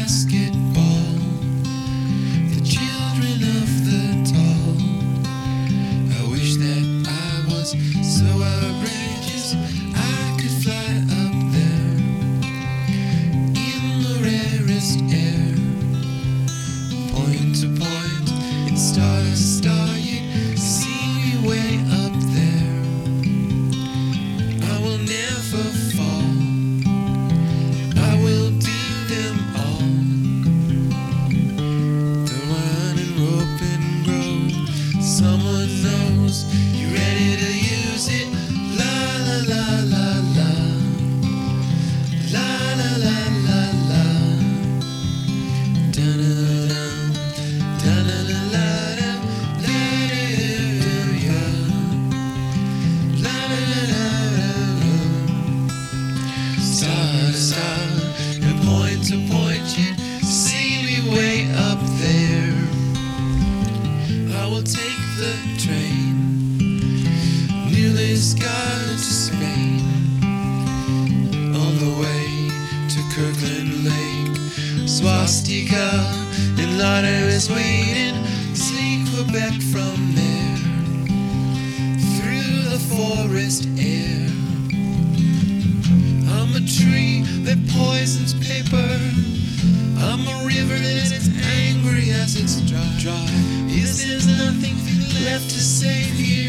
basketball, the children of the tall. I wish that I was so outrageous I could fly up there in the rarest air, point to point, and star to star. You see me way up there. I will never fall. I will beat them all. The running rope and grow. Someone knows. You ready to use it? La la la la la. La la la la la. Da da da da da da da da da da. La la la la la. Star to star, and point to point, you see me way up there. I will take the train, New Lisgar to Spain, on the way to Kirkland Lake. Swastika and lauder is waiting. See Quebec from there, through the forest air. I'm a tree that poisons paper. I'm a river that's angry as it's dry. Is there nothing left to save here?